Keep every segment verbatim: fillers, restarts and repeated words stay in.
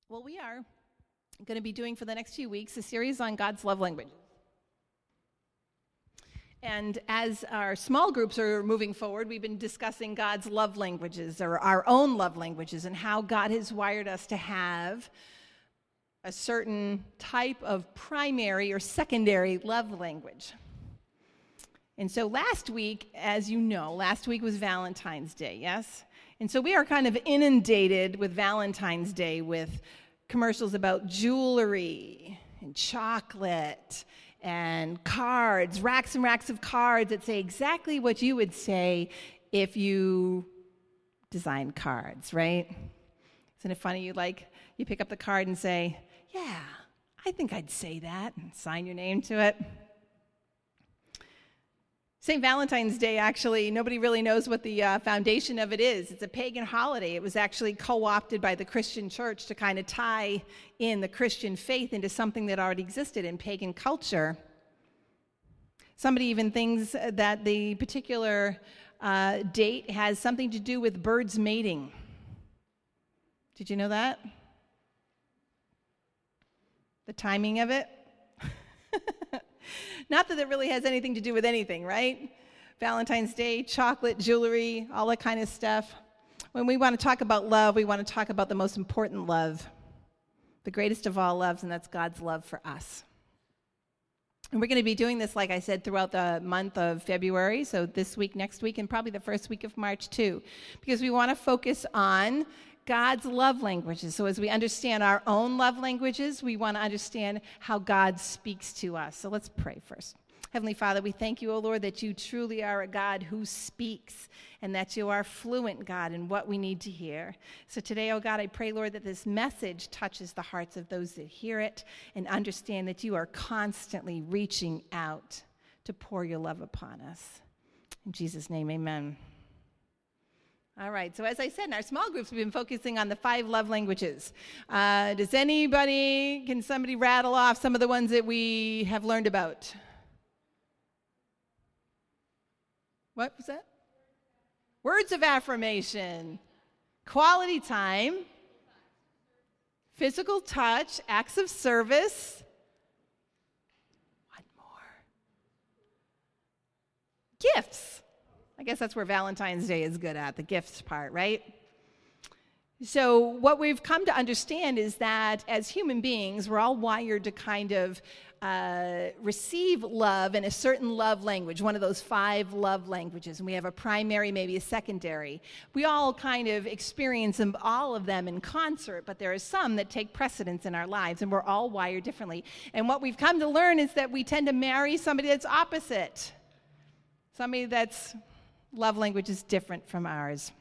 Well, we are going to be doing for the next few weeks a series on God's love languages. And as our small groups are moving forward, we've been discussing God's love languages, or our own love languages, and how God has wired us to have a certain type of primary or secondary love language. And so last week, as you know, last week was Valentine's Day, yes? And so we are kind of inundated with Valentine's Day with commercials about jewelry and chocolate and cards, racks and racks of cards that say exactly what you would say if you designed cards, right? Isn't it funny? You like, you pick up the card and say, yeah, I think I'd say that, and sign your name to it. Saint Valentine's Day, actually, nobody really knows what the uh, foundation of it is. It's a pagan holiday. It was actually co-opted by the Christian church to kind of tie in the Christian faith into something that already existed in pagan culture. Somebody even thinks that the particular uh, date has something to do with birds mating. Did you know that? The timing of it? Not that it really has anything to do with anything, right? Valentine's Day, chocolate, jewelry, all that kind of stuff. When we want to talk about love, we want to talk about the most important love, the greatest of all loves, and that's God's love for us. And we're going to be doing this, like I said, throughout the month of February, so this week, next week, and probably the first week of March too, because we want to focus on God's love languages. So as we understand our own love languages, we want to understand how God speaks to us. So let's pray first. Heavenly Father, we thank you, O Lord, that you truly are a God who speaks and that you are fluent, God, in what we need to hear. So today, O God, I pray, Lord, that this message touches the hearts of those that hear it and understand that you are constantly reaching out to pour your love upon us. In Jesus' name, amen. All right, so as I said, in our small groups, we've been focusing on the five love languages. Uh, does anybody, can somebody rattle off some of the ones that we have learned about? What was that? Words of affirmation, quality time, physical touch, acts of service. One more. Gifts. I guess that's where Valentine's Day is good at, the gifts part, right? So what we've come to understand is that as human beings, we're all wired to kind of uh, receive love in a certain love language, one of those five love languages. And we have a primary, maybe a secondary. We all kind of experience them, all of them in concert, but there are some that take precedence in our lives, and we're all wired differently. And what we've come to learn is that we tend to marry somebody that's opposite, somebody that's love language is different from ours.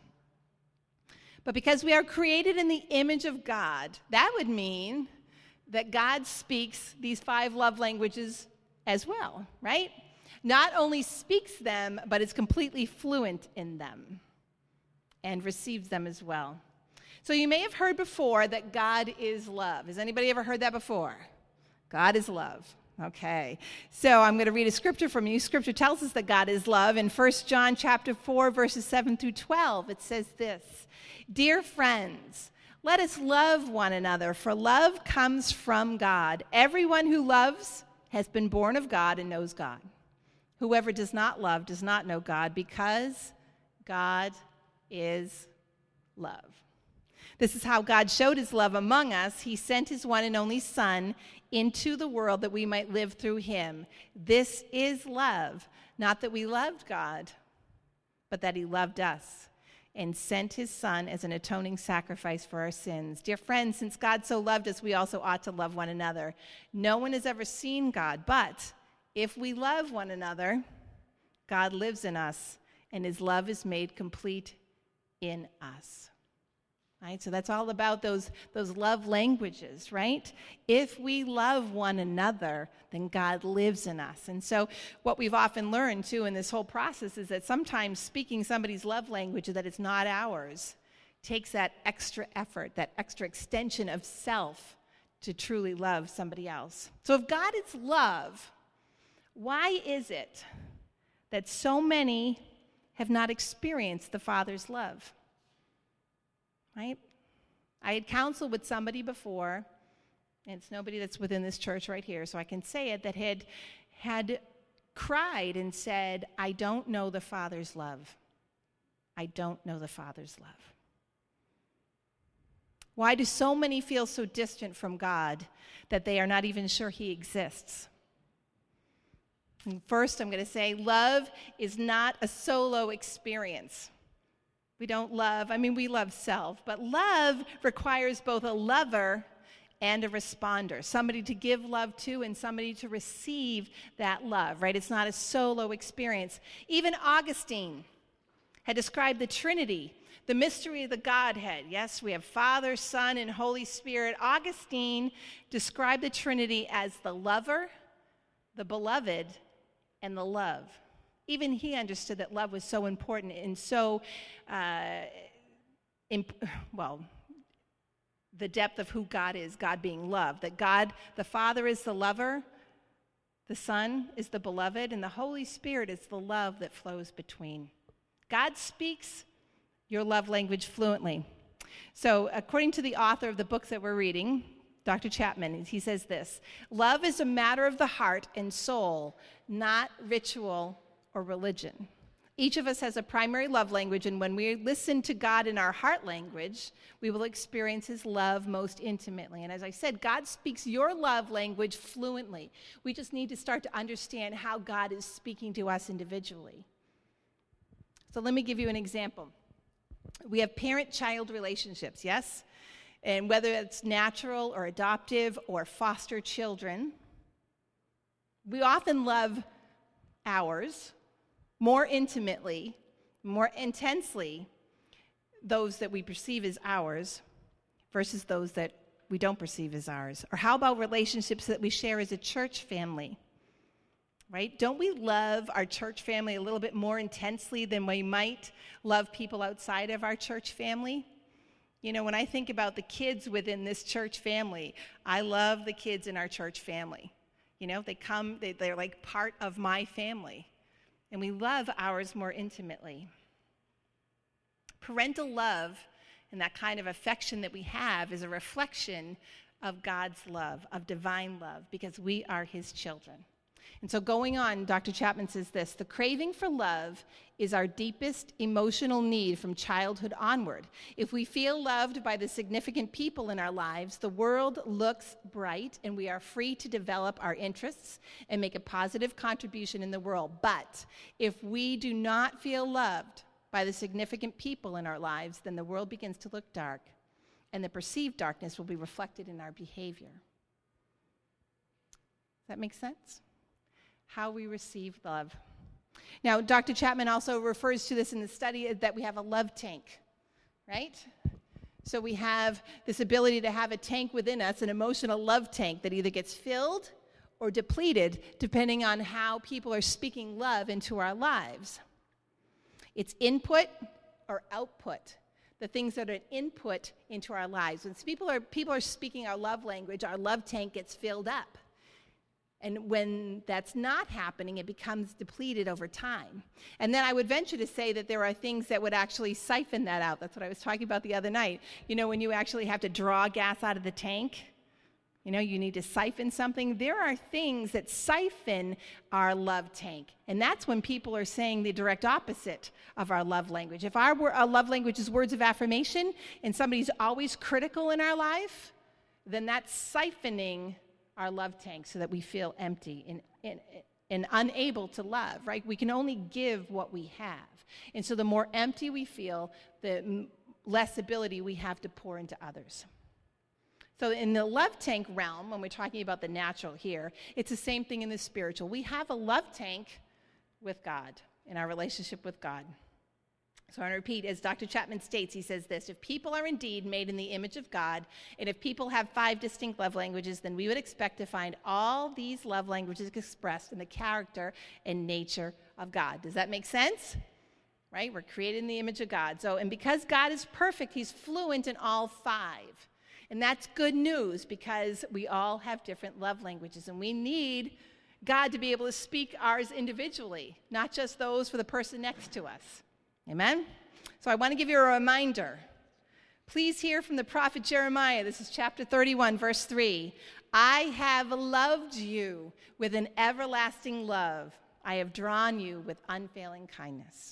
But because we are created in the image of God, that would mean that God speaks these five love languages as well, right? Not only speaks them, but is completely fluent in them and receives them as well. So you may have heard before that God is love. Has anybody ever heard that before? God is love. Okay, so I'm going to read a scripture from you. Scripture tells us that God is love. In First John chapter four, verses seven through twelve, it says this: Dear friends, let us love one another, for love comes from God. Everyone who loves has been born of God and knows God. Whoever does not love does not know God, because God is love. This is how God showed his love among us. He sent his one and only Son into the world that we might live through him. This is love, not that we loved God, but that he loved us and sent his Son as an atoning sacrifice for our sins. Dear friends, since God so loved us, we also ought to love one another. No one has ever seen God, but if we love one another, God lives in us, and his love is made complete in us. Right? So that's all about those, those love languages, right? If we love one another, then God lives in us. And so what we've often learned, too, in this whole process is that sometimes speaking somebody's love language that it's not ours takes that extra effort, that extra extension of self to truly love somebody else. So if God is love, why is it that so many have not experienced the Father's love? Right? I had counseled with somebody before, and it's nobody that's within this church right here, so I can say it, that had had cried and said, I don't know the Father's love. I don't know the Father's love. Why do so many feel so distant from God that they are not even sure he exists? And first, I'm going to say love is not a solo experience. We don't love, I mean, we love self, but love requires both a lover and a responder, somebody to give love to and somebody to receive that love, right? It's not a solo experience. Even Augustine had described the Trinity, the mystery of the Godhead. Yes, we have Father, Son, and Holy Spirit. Augustine described the Trinity as the lover, the beloved, and the love. Even he understood that love was so important and so, uh, imp- well, the depth of who God is, God being love, that God, the Father is the lover, the Son is the beloved, and the Holy Spirit is the love that flows between. God speaks your love language fluently. So according to the author of the books that we're reading, Doctor Chapman, he says this: love is a matter of the heart and soul, not ritual or religion. Each of us has a primary love language, and when we listen to God in our heart language, we will experience his love most intimately. And as I said, God speaks your love language fluently. We just need to start to understand how God is speaking to us individually. So let me give you an example. We have parent-child relationships, yes? And whether it's natural or adoptive or foster children, we often love ours more intimately, more intensely, those that we perceive as ours versus those that we don't perceive as ours. Or how about relationships that we share as a church family? Right? Don't we love our church family a little bit more intensely than we might love people outside of our church family? You know, when I think about the kids within this church family, I love the kids in our church family. You know, they come, they, they're like part of my family. And we love ours more intimately. Parental love and that kind of affection that we have is a reflection of God's love, of divine love, because we are his children. And so going on, Doctor Chapman says this: the craving for love is our deepest emotional need from childhood onward. If we feel loved by the significant people in our lives, the world looks bright and we are free to develop our interests and make a positive contribution in the world. But if we do not feel loved by the significant people in our lives, then the world begins to look dark, and the perceived darkness will be reflected in our behavior. Does that make sense? How we receive love. Now, Doctor Chapman also refers to this in the study that we have a love tank, right? So we have this ability to have a tank within us, an emotional love tank that either gets filled or depleted depending on how people are speaking love into our lives. It's input or output, the things that are an input into our lives. When people are, people are speaking our love language, our love tank gets filled up. And when that's not happening, it becomes depleted over time. And then I would venture to say that there are things that would actually siphon that out. That's what I was talking about the other night. You know, when you actually have to draw gas out of the tank, you know, you need to siphon something. There are things that siphon our love tank. And that's when people are saying the direct opposite of our love language. If our, our love language is words of affirmation and somebody's always critical in our life, then that's siphoning our love tank so that we feel empty and, and, and unable to love, right? We can only give what we have. And so the more empty we feel, the m- less ability we have to pour into others. So in the love tank realm, when we're talking about the natural here, it's the same thing in the spiritual. We have a love tank with God, in our relationship with God. So I repeat, as Doctor Chapman states, he says this: if people are indeed made in the image of God, and if people have five distinct love languages, then we would expect to find all these love languages expressed in the character and nature of God. Does that make sense? Right? We're created in the image of God. So, and because God is perfect, he's fluent in all five. And that's good news, because we all have different love languages, and we need God to be able to speak ours individually, not just those for the person next to us. Amen? So I want to give you a reminder. Please hear from the prophet Jeremiah. This is chapter thirty-one, verse three. I have loved you with an everlasting love. I have drawn you with unfailing kindness.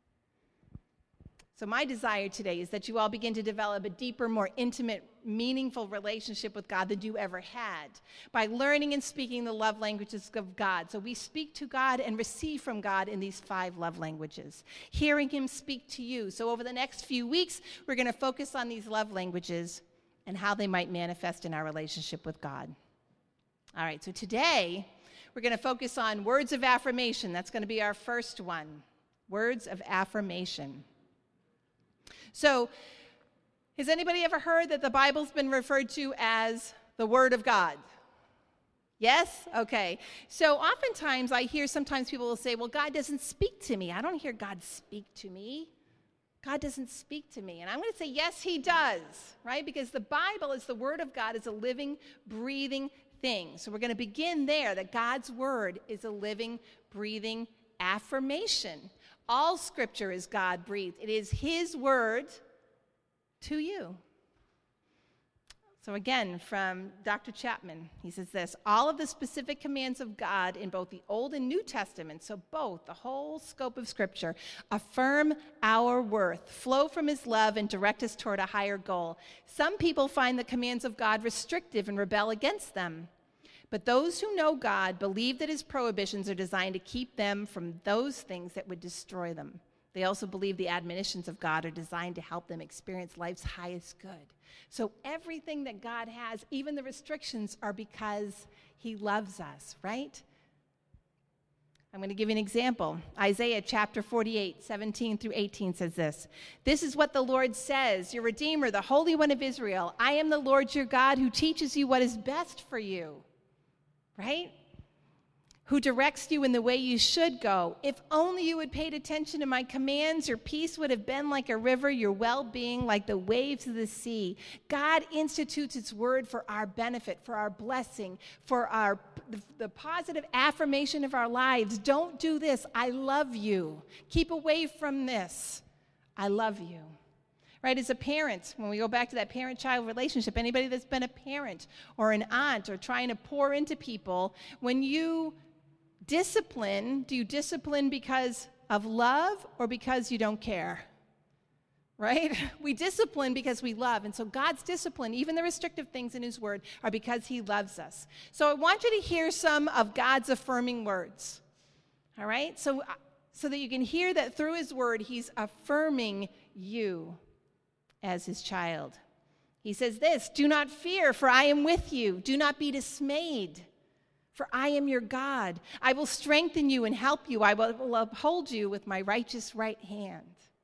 So my desire today is that you all begin to develop a deeper, more intimate, meaningful relationship with God than you ever had by learning and speaking the love languages of God. So we speak to God and receive from God in these five love languages, hearing him speak to you. So over the next few weeks, we're going to focus on these love languages and how they might manifest in our relationship with God. All right, so today we're going to focus on words of affirmation. That's going to be our first one, words of affirmation. So, has anybody ever heard that the Bible's been referred to as the Word of God? Yes? Okay. So oftentimes I hear sometimes people will say, well, God doesn't speak to me. I don't hear God speak to me. God doesn't speak to me. And I'm going to say, yes, he does, right? Because the Bible is the Word of God, is a living, breathing thing. So we're going to begin there, that God's Word is a living, breathing affirmation. All Scripture is God-breathed. It is his word to you. So again, from Doctor Chapman, he says this: all of the specific commands of God in both the Old and New Testament, so both, the whole scope of Scripture, affirm our worth, flow from his love, and direct us toward a higher goal. Some people find the commands of God restrictive and rebel against them. But those who know God believe that his prohibitions are designed to keep them from those things that would destroy them. They also believe the admonitions of God are designed to help them experience life's highest good. So everything that God has, even the restrictions, are because he loves us, right? I'm going to give you an example. Isaiah chapter forty-eight, seventeen through eighteen says this: this is what the Lord says, your Redeemer, the Holy One of Israel. I am the Lord your God who teaches you what is best for you. Right? Who directs you in the way you should go. If only you had paid attention to my commands, your peace would have been like a river, your well-being like the waves of the sea. God institutes its word for our benefit, for our blessing, for our the, the positive affirmation of our lives. Don't do this. I love you. Keep away from this. I love you. Right, as a parent, when we go back to that parent-child relationship, anybody that's been a parent or an aunt or trying to pour into people, when you discipline, do you discipline because of love or because you don't care? Right? We discipline because we love. And so God's discipline, even the restrictive things in his word, are because he loves us. So I want you to hear some of God's affirming words. All right? So, so that you can hear that through his word, he's affirming you as his child. He says this: do not fear, for I am with you. Do not be dismayed, for I am your God. I will strengthen you and help you. I will uphold you with my righteous right hand.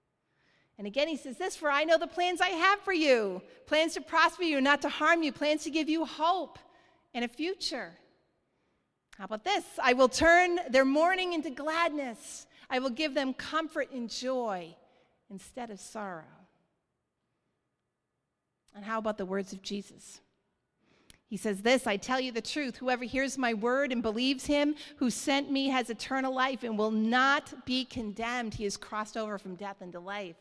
And again, he says this: for I know the plans I have for you, plans to prosper you and not to harm you, plans to give you hope and a future. How about this? I will turn their mourning into gladness. I will give them comfort and joy instead of sorrow. And how about the words of Jesus? He says this: I tell you the truth, whoever hears my word and believes him who sent me has eternal life and will not be condemned. He has crossed over from death into life.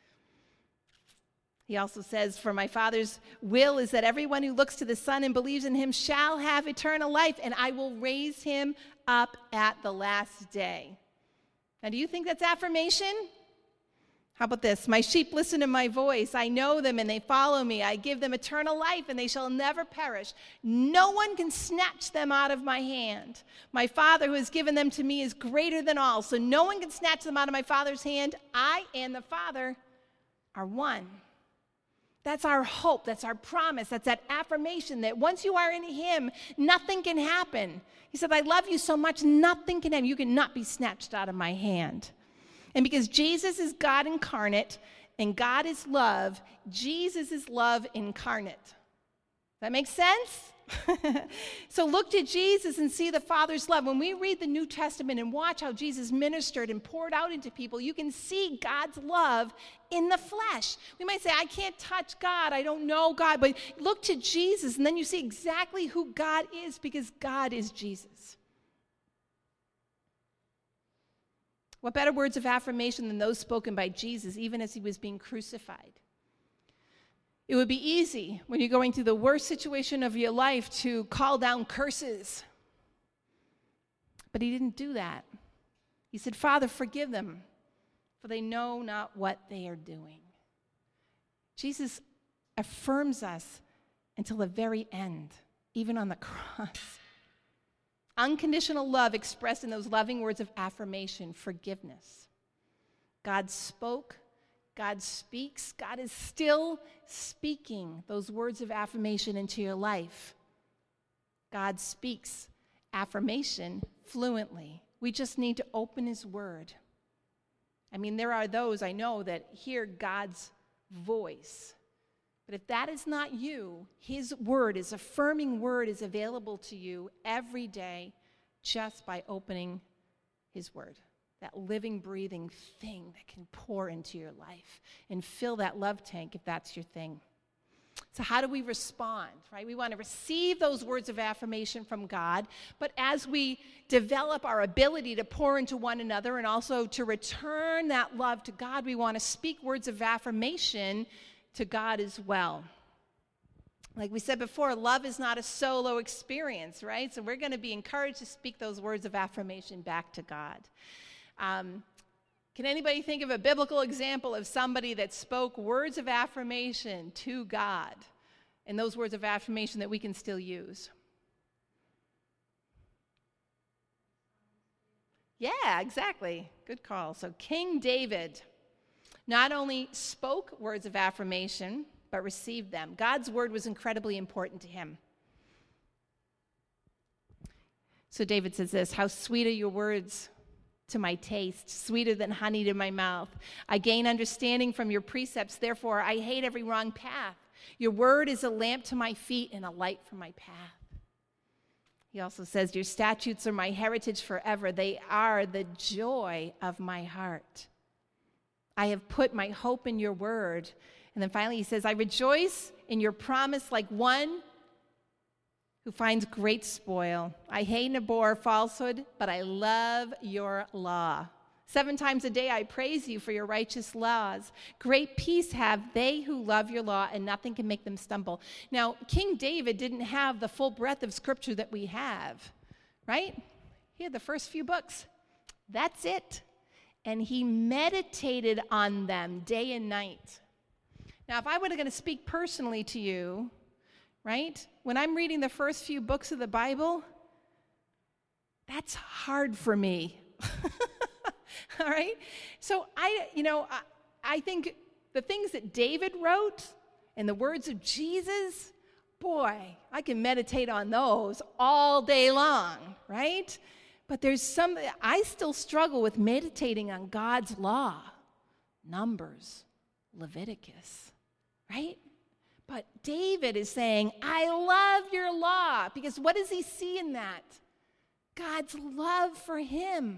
He also says, for my Father's will is that everyone who looks to the Son and believes in him shall have eternal life, and I will raise him up at the last day. Now, do you think that's affirmation? How about this? My sheep listen to my voice. I know them and they follow me. I give them eternal life and they shall never perish. No one can snatch them out of my hand. My Father who has given them to me is greater than all, so no one can snatch them out of my Father's hand. I and the Father are one. That's our hope. That's our promise. That's that affirmation that once you are in him, nothing can happen. He said, I love you so much, nothing can happen. You cannot be snatched out of my hand. And because Jesus is God incarnate and God is love, Jesus is love incarnate. Does that make sense? So look to Jesus and see the Father's love. When we read the New Testament and watch how Jesus ministered and poured out into people, you can see God's love in the flesh. We might say, I can't touch God, I don't know God, but look to Jesus and then you see exactly who God is, because God is Jesus. What better words of affirmation than those spoken by Jesus, even as he was being crucified? It would be easy when you're going through the worst situation of your life to call down curses. But he didn't do that. He said, Father, forgive them, for they know not what they are doing. Jesus affirms us until the very end, even on the cross. Unconditional love expressed in those loving words of affirmation, forgiveness. God spoke, God speaks, God is still speaking those words of affirmation into your life. God speaks affirmation fluently. We just need to open his word. I mean, there are those I know that hear God's voice. But if that is not you, his word, his affirming word is available to you every day just by opening his word. That living, breathing thing that can pour into your life and fill that love tank if that's your thing. So how do we respond, right? We want to receive those words of affirmation from God, but as we develop our ability to pour into one another and also to return that love to God, we want to speak words of affirmation to God as well. Like we said before, love is not a solo experience, right? So we're going to be encouraged to speak those words of affirmation back to God. Um, can anybody think of a biblical example of somebody that spoke words of affirmation to God, and those words of affirmation that we can still use? Yeah, exactly. Good call. So King David not only spoke words of affirmation, but received them. God's word was incredibly important to him. So David says this, how sweet are your words to my taste, sweeter than honey to my mouth. I gain understanding from your precepts, therefore I hate every wrong path. Your word is a lamp to my feet and a light for my path. He also says, your statutes are my heritage forever. They are the joy of my heart. I have put my hope in your word. And then finally he says, I rejoice in your promise like one who finds great spoil. I hate and abhor falsehood, but I love your law. Seven times a day I praise you for your righteous laws. Great peace have they who love your law, and nothing can make them stumble. Now, King David didn't have the full breadth of scripture that we have, right? He had the first few books. That's it. And he meditated on them day and night. Now, if I were going to speak personally to you, right, when I'm reading the first few books of the Bible, that's hard for me. All right? So I, you know, I, I think the things that David wrote and the words of Jesus, boy, I can meditate on those all day long, right? But there's some, I still struggle with meditating on God's law, Numbers, Leviticus, right? But David is saying, I love your law, because what does he see in that? God's love for him.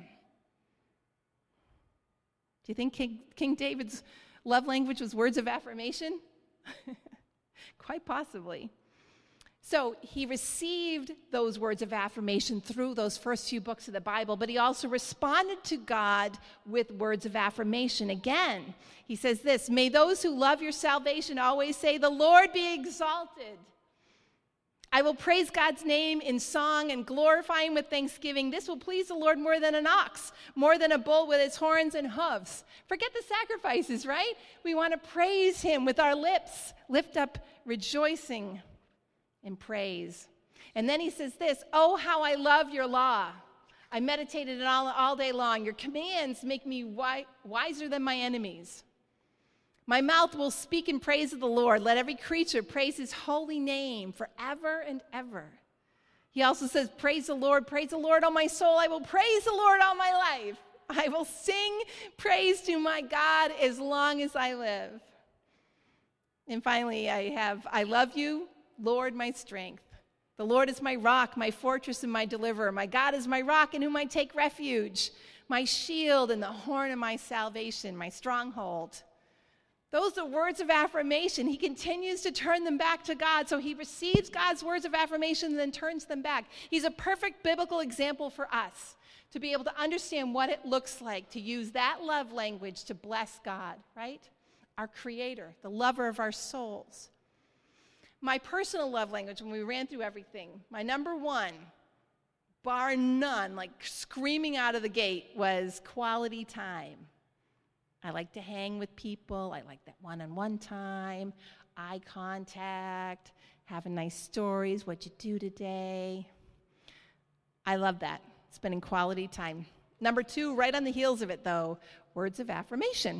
Do you think King, King David's love language was words of affirmation? Quite possibly. So he received those words of affirmation through those first few books of the Bible, but he also responded to God with words of affirmation. Again, he says this, may those who love your salvation always say, the Lord be exalted. I will praise God's name in song and glorify him with thanksgiving. This will please the Lord more than an ox, more than a bull with its horns and hooves. Forget the sacrifices, right? We want to praise him with our lips, lift up rejoicing and praise. And then he says this, oh, how I love your law. I meditated it all, all day long. Your commands make me wi- wiser than my enemies. My mouth will speak in praise of the Lord. Let every creature praise his holy name forever and ever. He also says, praise the Lord, praise the Lord, O my soul. I will praise the Lord all my life. I will sing praise to my God as long as I live. And finally, I have, I love you, Lord, my strength. The Lord is my rock, my fortress, and my deliverer. My God is my rock in whom I take refuge, my shield and the horn of my salvation, my stronghold. Those are words of affirmation. He continues to turn them back to God. So he receives God's words of affirmation and then turns them back. He's a perfect biblical example for us to be able to understand what it looks like to use that love language to bless God, right? Our Creator, the lover of our souls. My personal love language, when we ran through everything, my number one, bar none, like screaming out of the gate, was quality time. I like to hang with people. I like that one-on-one time, eye contact, having nice stories, what you do today. I love that, spending quality time. Number two, right on the heels of it, though, words of affirmation.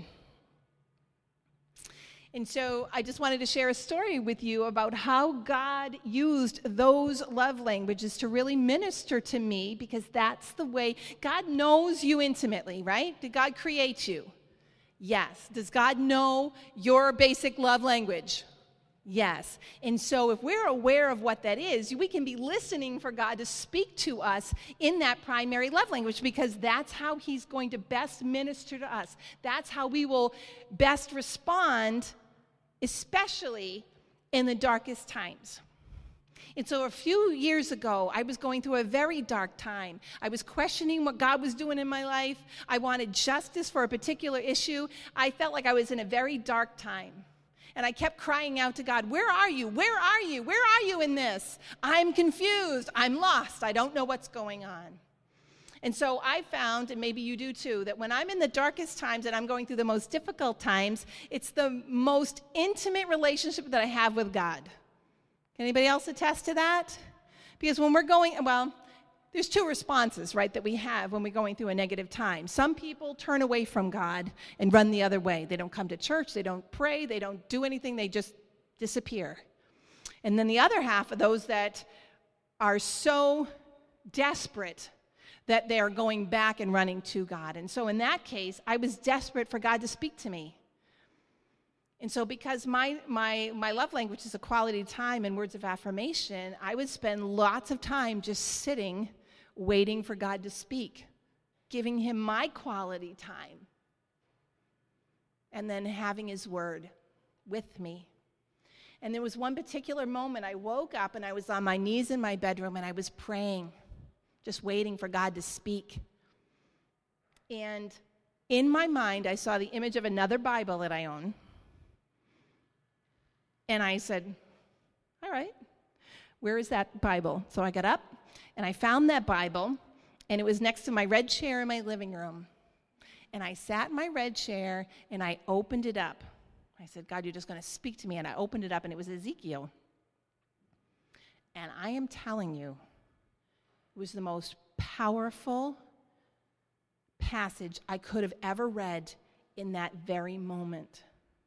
And so I just wanted to share a story with you about how God used those love languages to really minister to me, because that's the way God knows you intimately, right? Did God create you? Yes. Does God know your basic love language? Yes. And so if we're aware of what that is, we can be listening for God to speak to us in that primary love language, because that's how he's going to best minister to us. That's how we will best respond, especially in the darkest times. And so a few years ago, I was going through a very dark time. I was questioning what God was doing in my life. I wanted justice for a particular issue. I felt like I was in a very dark time. And I kept crying out to God, where are you? Where are you? Where are you in this? I'm confused. I'm lost. I don't know what's going on. And so I found, and maybe you do too, that when I'm in the darkest times and I'm going through the most difficult times, it's the most intimate relationship that I have with God. Can anybody else attest to that? Because when we're going, well, there's two responses, right, that we have when we're going through a negative time. Some people turn away from God and run the other way. They don't come to church, they don't pray, they don't do anything, they just disappear. And then the other half of those that are so desperate that they are going back and running to God. And so in that case, I was desperate for God to speak to me. And so because my, my, my love language is a quality time and words of affirmation, I would spend lots of time just sitting, waiting for God to speak, giving him my quality time, and then having his word with me. And there was one particular moment I woke up and I was on my knees in my bedroom and I was praying, just waiting for God to speak. And in my mind, I saw the image of another Bible that I own. And I said, all right, where is that Bible? So I got up and I found that Bible, and it was next to my red chair in my living room. And I sat in my red chair and I opened it up. I said, God, you're just going to speak to me. And I opened it up and it was Ezekiel. And I am telling you, it was the most powerful passage I could have ever read in that very moment.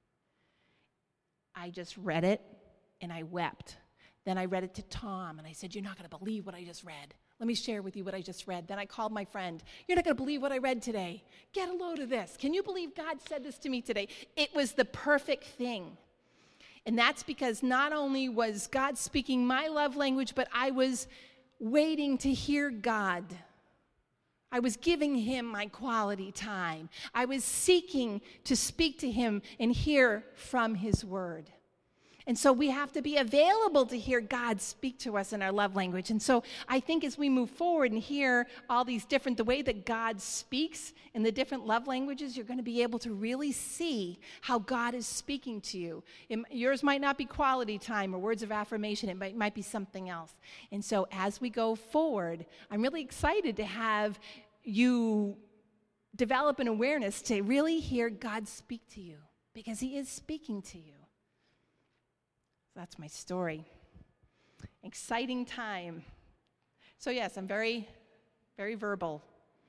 I just read it, and I wept. Then I read it to Tom, and I said, you're not going to believe what I just read. Let me share with you what I just read. Then I called my friend. You're not going to believe what I read today. Get a load of this. Can you believe God said this to me today? It was the perfect thing. And that's because not only was God speaking my love language, but I was waiting to hear God. I was giving him my quality time. I was seeking to speak to him and hear from his word. And so we have to be available to hear God speak to us in our love language. And so I think as we move forward and hear all these different, the way that God speaks in the different love languages, you're going to be able to really see how God is speaking to you. It, yours might not be quality time or words of affirmation. It might, might be something else. And so as we go forward, I'm really excited to have you develop an awareness to really hear God speak to you, because he is speaking to you. That's my story. Exciting time. So yes, I'm very, very verbal.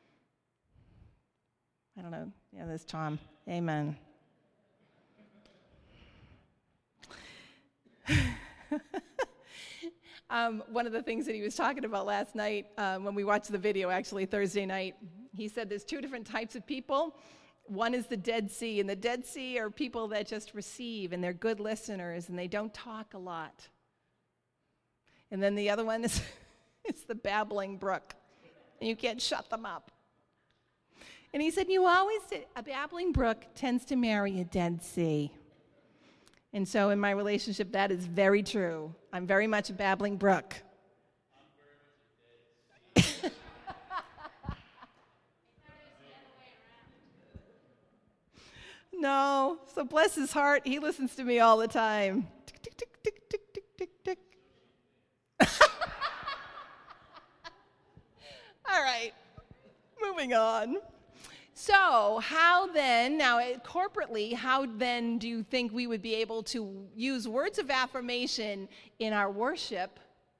I don't know. Yeah, there's Tom. Amen. um, one of the things that he was talking about last night, um, when we watched the video, actually Thursday night, he said there's two different types of people. One is the Dead Sea, and the Dead Sea are people that just receive, and they're good listeners, and they don't talk a lot. And then the other one is it's the babbling brook, and you can't shut them up. And he said, you always, a babbling brook tends to marry a Dead Sea. And so in my relationship, that is very true. I'm very much a babbling brook. No, so bless his heart, he listens to me all the time. Tick, tick, tick, tick, tick, tick, moving on. So how then, now corporately, how then do you think we would be able to use words of affirmation in our worship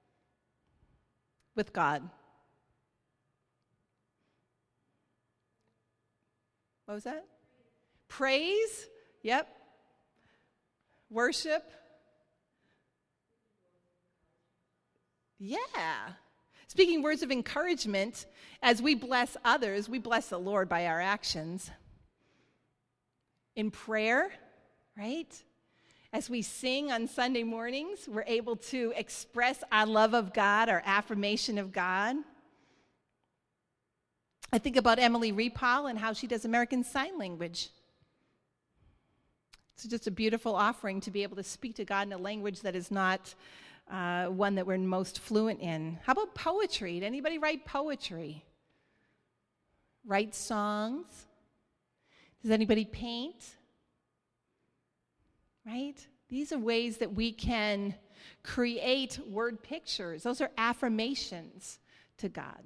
with God? What was that? Praise. Yep. Worship. Yeah. Speaking words of encouragement, as we bless others, we bless the Lord by our actions. In prayer, right? As we sing on Sunday mornings, we're able to express our love of God, our affirmation of God. I think about Emily Repal and how she does American Sign Language. It's just a beautiful offering to be able to speak to God in a language that is not uh, one that we're most fluent in. How about poetry? Did anybody write poetry? Write songs? Does anybody paint? Right? These are ways that we can create word pictures. Those are affirmations to God.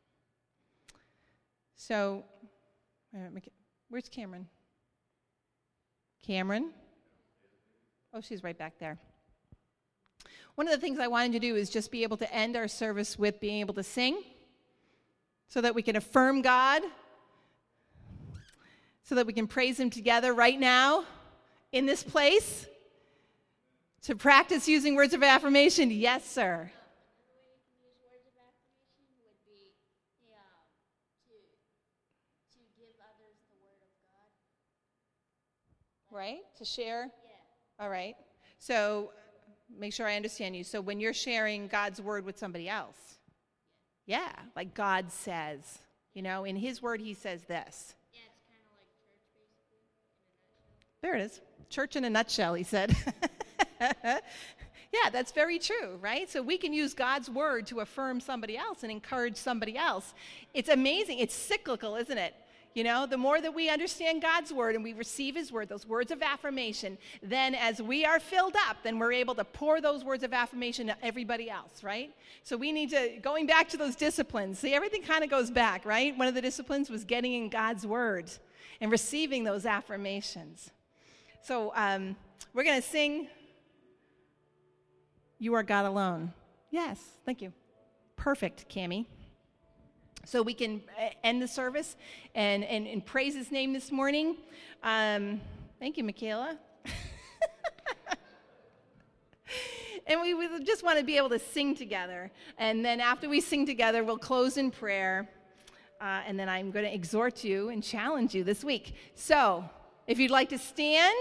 So, where's Cameron? Cameron? Oh, she's right back there. One of the things I wanted to do is just be able to end our service with being able to sing so that we can affirm God, so that we can praise Him together right now in this place. To practice using words of affirmation, yes, sir. Right? To share? Yeah. All right. So make sure I understand you. So when you're sharing God's word with somebody else, yeah, like God says, you know, in His word He says this. Yeah, it's kind of like church, basically, in a nutshell. There it is. Church in a nutshell, he said. Yeah, that's very true, right? So we can use God's word to affirm somebody else and encourage somebody else. It's amazing. It's cyclical, isn't it? You know, the more that we understand God's word and we receive His word, those words of affirmation, then as we are filled up, then we're able to pour those words of affirmation to everybody else, right? So we need to, going back to those disciplines, see, everything kind of goes back, right? One of the disciplines was getting in God's word and receiving those affirmations. So um, we're going to sing, You Are God Alone. Yes, thank you. Perfect, Cammie. So we can end the service and, and, and praise His name this morning. Um, thank you, Michaela. And we, we just want to be able to sing together. And then after we sing together, we'll close in prayer. Uh, and then I'm going to exhort you and challenge you this week. So if you'd like to stand,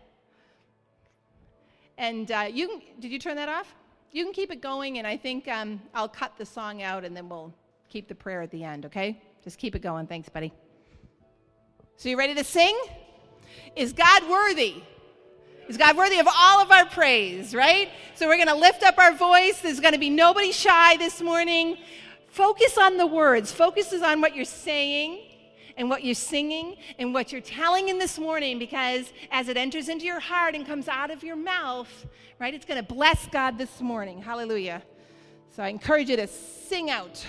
and uh, you can, did you turn that off? You can keep it going, and I think um, I'll cut the song out, and then we'll keep the prayer at the end, okay? Just keep it going. Thanks, buddy. So you ready to sing? Is God worthy? Is God worthy of all of our praise, right? So we're going to lift up our voice. There's going to be nobody shy this morning. Focus on the words. Focus on what you're saying and what you're singing and what you're telling in this morning, because as it enters into your heart and comes out of your mouth, right, it's going to bless God this morning. Hallelujah. So I encourage you to sing out.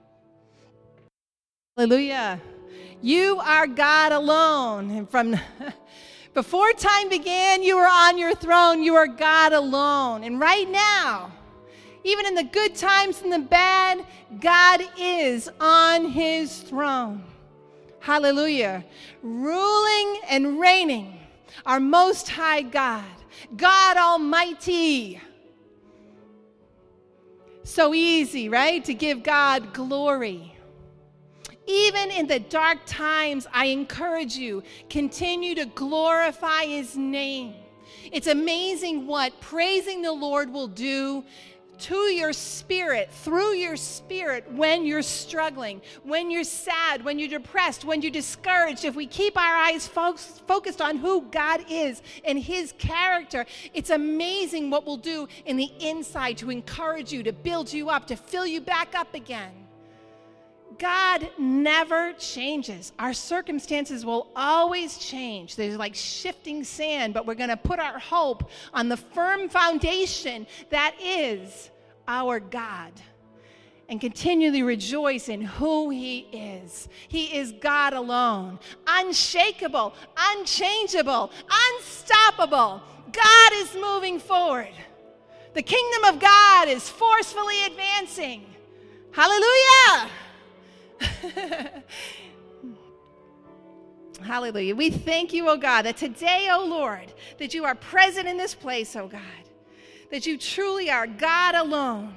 Hallelujah. You are God alone. And from before time began, you were on your throne. You are God alone. And right now, even in the good times and the bad, God is on His throne. Hallelujah. Ruling and reigning, our Most High God, God Almighty. So easy, right, to give God glory. Even in the dark times, I encourage you, continue to glorify His name. It's amazing what praising the Lord will do to your spirit, through your spirit, when you're struggling, when you're sad, when you're depressed, when you're discouraged. If we keep our eyes fo- focused on who God is and His character, it's amazing what we'll do in the inside to encourage you, to build you up, to fill you back up again. God never changes. Our circumstances will always change. There's like shifting sand, but we're going to put our hope on the firm foundation that is our God. and continually rejoice in who he is. He is God alone, unshakable, unchangeable, unstoppable. God is moving forward. The kingdom of God is forcefully advancing. Hallelujah! Hallelujah. We thank you, oh God, that today, oh Lord, that you are present in this place, oh God, that you truly are God alone.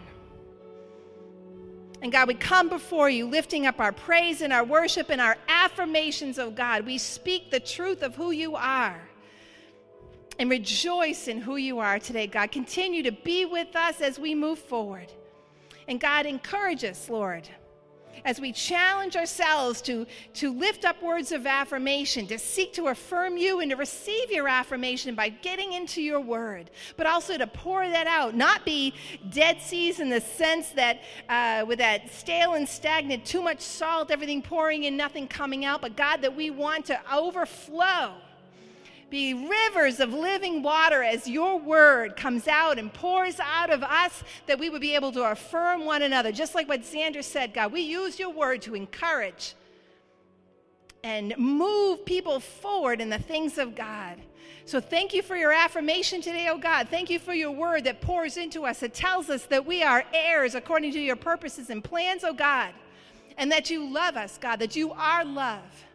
And God, we come before you lifting up our praise and our worship and our affirmations, oh God. We speak the truth of who you are and rejoice in who you are today, God. Continue to be with us as we move forward. And God, encourage us, Lord, as we challenge ourselves to, to lift up words of affirmation, to seek to affirm you and to receive your affirmation by getting into your word, but also to pour that out, not be Dead Seas in the sense that uh, with that stale and stagnant, too much salt, everything pouring in, nothing coming out, but God, that we want to overflow. Be rivers of living water as your word comes out and pours out of us, that we would be able to affirm one another. Just like what Xander said, God, we use your word to encourage and move people forward in the things of God. So thank you for your affirmation today, oh God. Thank you for your word that pours into us. It tells us that we are heirs according to your purposes and plans, oh God, and that you love us, God, that you are love.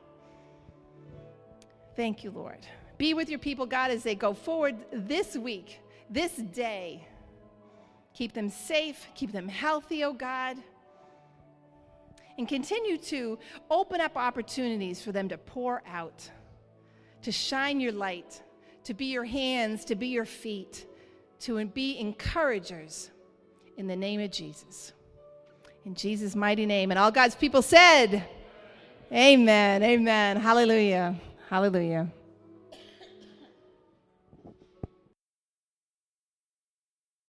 Thank you, Lord. Be with your people, God, as they go forward this week, this day. Keep them safe, keep them healthy, oh God. And continue to open up opportunities for them to pour out, to shine your light, to be your hands, to be your feet, to be encouragers in the name of Jesus. In Jesus' mighty name. And all God's people said, amen, amen, hallelujah, hallelujah.